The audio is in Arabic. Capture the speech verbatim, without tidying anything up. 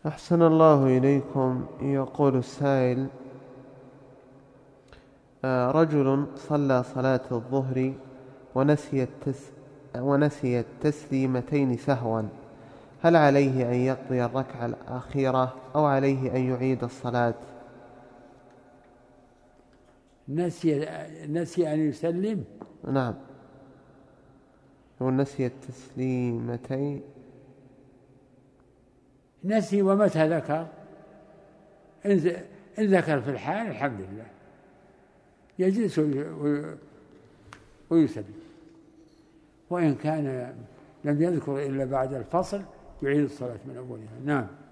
أحسن الله إليكم. يقول السائل: رجل صلى صلاة الظهر ونسي, التس ونسي التسليمتين سهوا، هل عليه أن يقضي الركعة الأخيرة أو عليه أن يعيد الصلاة؟ نسي, نسي أن يسلم. نعم، ونسي التسليمتين. نسي ومتى ذكر؟ إن ذكر في الحال الحمد لله يجلس ويسلم، وإن كان لم يذكر إلا بعد الفصل يعيد الصلاة من أولها. نعم.